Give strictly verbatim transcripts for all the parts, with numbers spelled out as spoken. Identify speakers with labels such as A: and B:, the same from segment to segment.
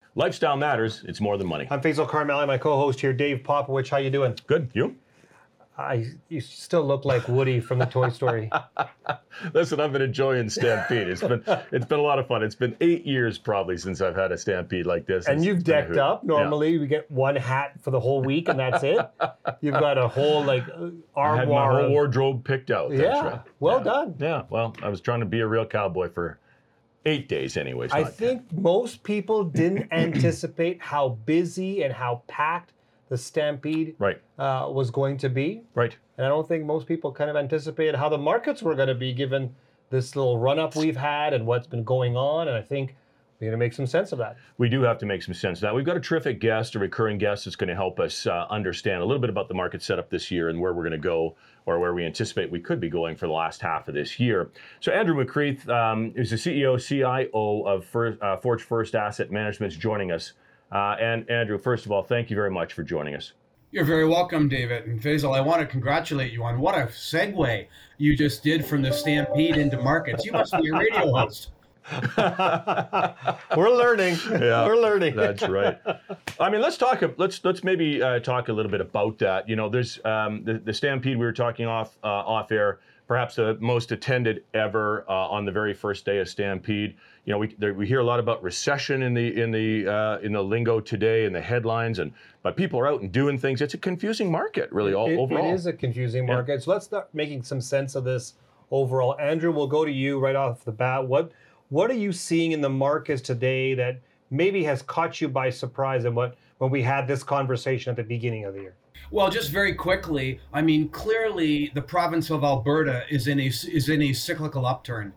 A: lifestyle matters. It's more than money.
B: I'm Faisal Karmali, my co-host here, Dave Popowich. How you doing?
A: Good. You?
B: I, you still look like Woody from the Toy Story.
A: Listen, I've been enjoying Stampede. It's been it's been a lot of fun. It's been eight years probably since I've had a Stampede like this.
B: And
A: it's,
B: you've decked up. Normally, yeah. we get one hat for the whole week, and that's it. You've got a whole like armoire.
A: I had my whole wardrobe picked out. That's
B: yeah.
A: right.
B: Well
A: yeah.
B: done.
A: Yeah. Well, I was trying to be a real cowboy for eight days, anyways.
B: I think ten. Most people didn't anticipate how busy and how packed the Stampede
A: right.
B: uh, was going to be.
A: Right.
B: And I don't think most people kind of anticipated how the markets were going to be given this little run-up we've had and what's been going on. And I think we're going to make some sense of that.
A: We do have to make some sense of that. We've got a terrific guest, a recurring guest that's going to help us uh, understand a little bit about the market setup this year and where we're going to go, or where we anticipate we could be going for the last half of this year. So Andrew McCreath um, is the C E O, C I O of First, uh, Forge First Asset Management, is joining us. Uh, and Andrew, first of all, thank you very much for joining us.
C: You're very welcome, David. And Faisal, I want to congratulate you on what a segue you just did from the Stampede into markets. You must be a radio host.
B: We're learning.
A: Yeah,
B: We're learning.
A: That's right. I mean, let's talk. Let's let's maybe uh, talk a little bit about that. You know, there's um, the, the Stampede we were talking off uh, off air. Perhaps the most attended ever uh, on the very first day of Stampede. You know, we there, we hear a lot about recession in the in the uh, in the lingo today in the headlines, and but people are out and doing things. It's a confusing market, really. All
B: it,
A: overall,
B: it is a confusing market. Yeah. So let's start making some sense of this overall. Andrew, we'll go to you right off the bat. What what are you seeing in the markets today that maybe has caught you by surprise, and what when we had this conversation at the beginning of the year?
C: Well, just very quickly, I mean, clearly the province of Alberta is in a is in a cyclical upturn,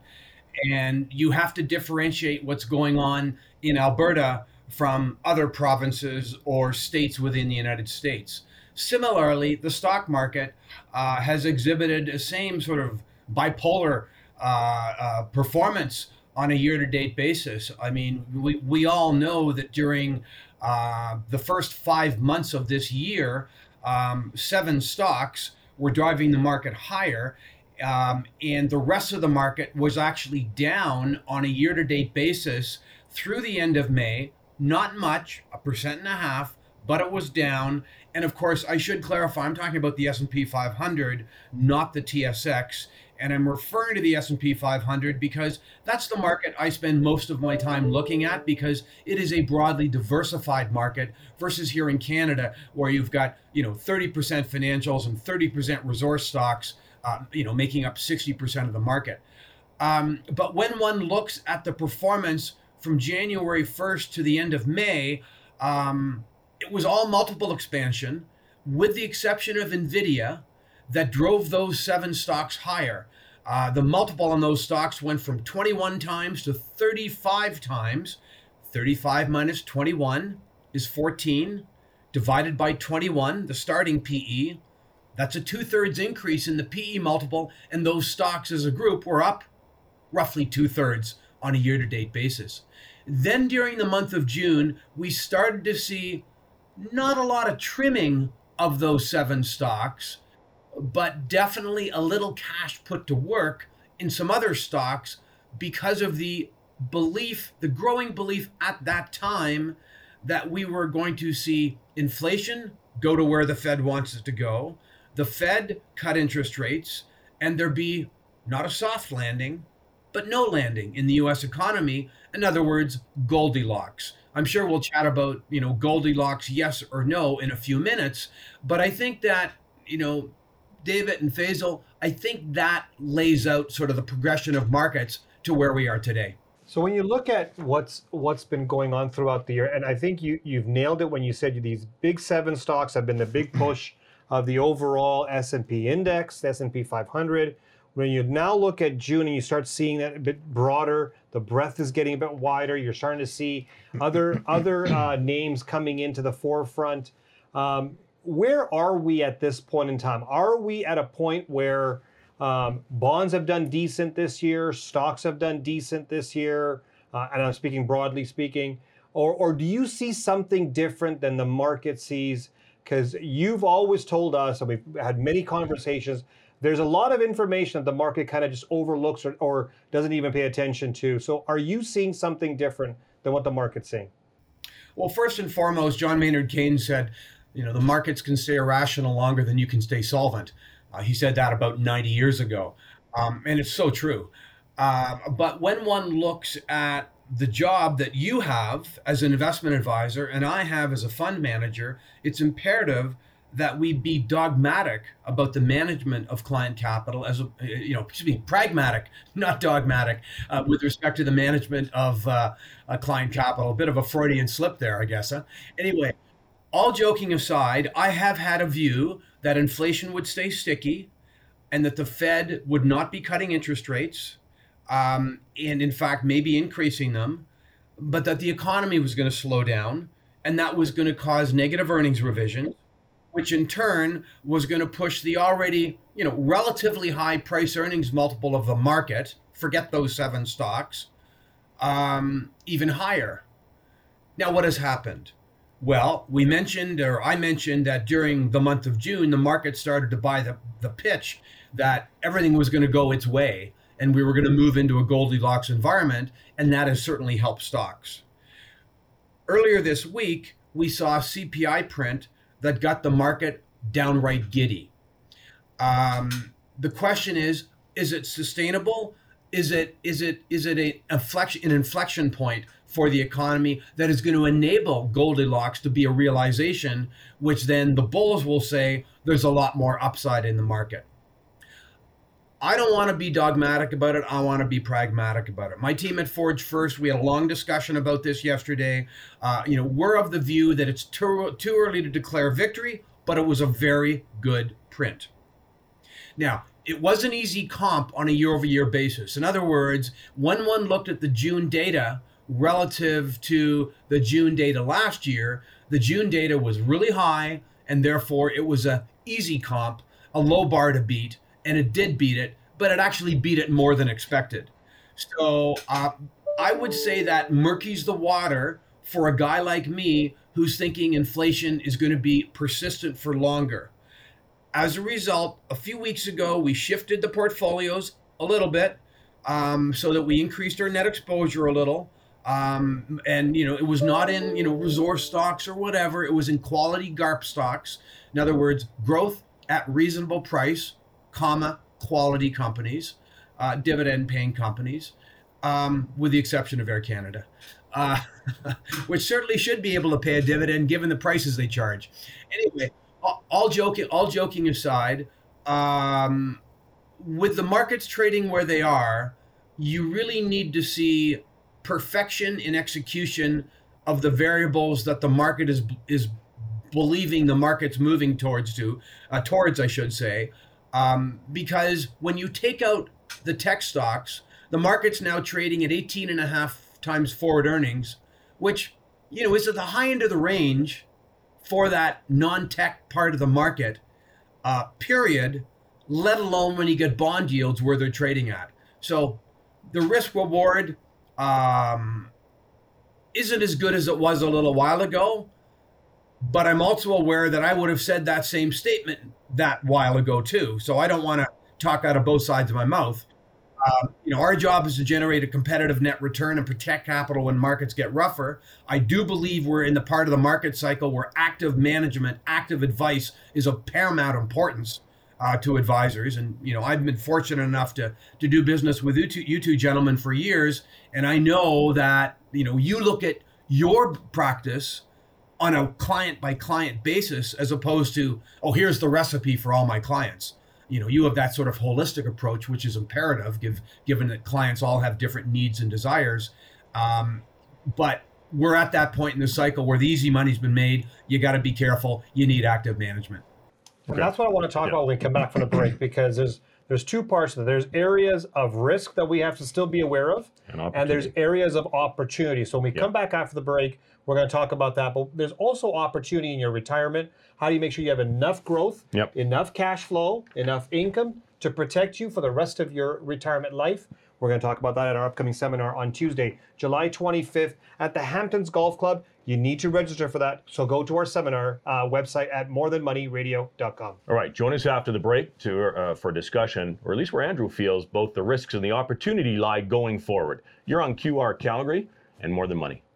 C: and you have to differentiate what's going on in Alberta from other provinces or states within the United States. Similarly, the stock market uh, has exhibited the same sort of bipolar uh, uh, performance on a year-to-date basis. I mean, we, we all know that during uh, the first five months of this year, Um, seven stocks were driving the market higher, um, and the rest of the market was actually down on a year-to-date basis through the end of May. Not much, a percent and a half, but it was down. And of course, I should clarify, I'm talking about the S and P five hundred, not the T S X. And I'm referring to the S and P five hundred because that's the market I spend most of my time looking at, because it is a broadly diversified market versus here in Canada, where you've got, you know, thirty percent financials and thirty percent resource stocks, uh, you know, making up sixty percent of the market. Um, but when one looks at the performance from January first to the end of May, um, it was all multiple expansion, with the exception of NVIDIA, that drove those seven stocks higher. Uh, the multiple on those stocks went from twenty-one times to thirty-five times. thirty-five minus twenty-one is fourteen. Divided by twenty-one, the starting P E, that's a two-thirds increase in the P E multiple, and those stocks as a group were up roughly two-thirds on a year-to-date basis. Then during the month of June, we started to see not a lot of trimming of those seven stocks, but definitely a little cash put to work in some other stocks because of the belief, the growing belief at that time, that we were going to see inflation go to where the Fed wants it to go, the Fed cut interest rates, and there be not a soft landing, but no landing in the U S economy. In other words, Goldilocks. I'm sure we'll chat about, you know, Goldilocks, yes or no, in a few minutes. But I think that, you know, David and Faisal, I think that lays out sort of the progression of markets to where we are today.
B: So when you look at what's what's been going on throughout the year, and I think you, you've nailed it when you said these big seven stocks have been the big push of the overall S and P index, the S and P five hundred. When you now look at June and you start seeing that a bit broader, the breadth is getting a bit wider. You're starting to see other other uh, names coming into the forefront. Um, where are we at this point in time? Are we at a point where um, bonds have done decent this year, stocks have done decent this year, uh, and I'm speaking broadly speaking, or or do you see something different than the market sees? Because you've always told us, and we've had many conversations, there's a lot of information that the market kind of just overlooks or, or doesn't even pay attention to. So are you seeing something different than what the market's seeing?
C: Well, first and foremost, John Maynard Keynes said, you know, the markets can stay irrational longer than you can stay solvent. Uh, he said that about ninety years ago. Um, and it's so true. Uh, but when one looks at the job that you have as an investment advisor and I have as a fund manager, it's imperative that we be dogmatic about the management of client capital as a, you know, excuse me, pragmatic, not dogmatic, uh, with respect to the management of uh, uh, client capital. A bit of a Freudian slip there, I guess. Huh? Anyway, all joking aside, I have had a view that inflation would stay sticky and that the Fed would not be cutting interest rates, um, and in fact, maybe increasing them, but that the economy was going to slow down and that was going to cause negative earnings revisions, which in turn was going to push the already, you know, relatively high price earnings multiple of the market, forget those seven stocks, um, even higher. Now, what has happened? Well, we mentioned, or I mentioned, that during the month of June, the market started to buy the, the pitch that everything was going to go its way and we were going to move into a Goldilocks environment, and that has certainly helped stocks. Earlier this week, we saw a C P I print that got the market downright giddy. Um, the question is, is it sustainable? Is it is it is it a inflection, an inflection point for the economy that is going to enable Goldilocks to be a realization, which then the bulls will say there's a lot more upside in the market? I don't want to be dogmatic about it. I want to be pragmatic about it. My team at Forge First, we had a long discussion about this yesterday. Uh, you know, we're of the view that it's too, too early to declare victory, but it was a very good print. Now, it was an easy comp on a year-over-year basis. In other words, when one looked at the June data relative to the June data last year, the June data was really high, and therefore it was a easy comp, a low bar to beat. And it did beat it, but it actually beat it more than expected. So uh, I would say that murkies the water for a guy like me who's thinking inflation is going to be persistent for longer. As a result, a few weeks ago, we shifted the portfolios a little bit um, so that we increased our net exposure a little. Um, and, you know, it was not in, you know, resource stocks or whatever. It was in quality G A R P stocks. In other words, growth at reasonable price, comma, quality companies, uh, dividend-paying companies, um, with the exception of Air Canada, uh, which certainly should be able to pay a dividend given the prices they charge. Anyway, all, all joking, all joking aside, um, with the markets trading where they are, you really need to see perfection in execution of the variables that the market is is believing the market's moving towards to, uh, towards, I should say. Um, because when you take out the tech stocks, the market's now trading at eighteen and a half times forward earnings, which, you know, is at the high end of the range for that non-tech part of the market, uh, period, let alone when you get bond yields where they're trading at. So the risk reward um, isn't as good as it was a little while ago, but I'm also aware that I would have said that same statement that while ago too. So I don't want to talk out of both sides of my mouth. Um, you know, our job is to generate a competitive net return and protect capital when markets get rougher. I do believe we're in the part of the market cycle where active management, active advice is of paramount importance uh, to advisors. And, you know, I've been fortunate enough to to do business with you two, you two gentlemen for years. And I know that, you know, you look at your practice on a client by client basis, as opposed to, oh, here's the recipe for all my clients. You know, you have that sort of holistic approach, which is imperative, give, given that clients all have different needs and desires. Um, but we're at that point in the cycle where the easy money's been made. You got to be careful. You need active management.
B: And that's what I want to talk yeah. about when we come back from the break, because there's there's two parts to it. There's areas of risk that we have to still be aware of, and, and there's areas of opportunity. So when we yep. come back after the break, we're going to talk about that. But there's also opportunity in your retirement. How do you make sure you have enough growth,
A: yep.
B: enough cash flow, enough income to protect you for the rest of your retirement life? We're going to talk about that at our upcoming seminar on Tuesday, July twenty-fifth at the Hamptons Golf Club. You need to register for that. So go to our seminar uh, website at more than money radio dot com.
A: All right, join us after the break to uh, for discussion, or at least where Andrew feels both the risks and the opportunity lie going forward. You're on Q R Calgary and More Than Money.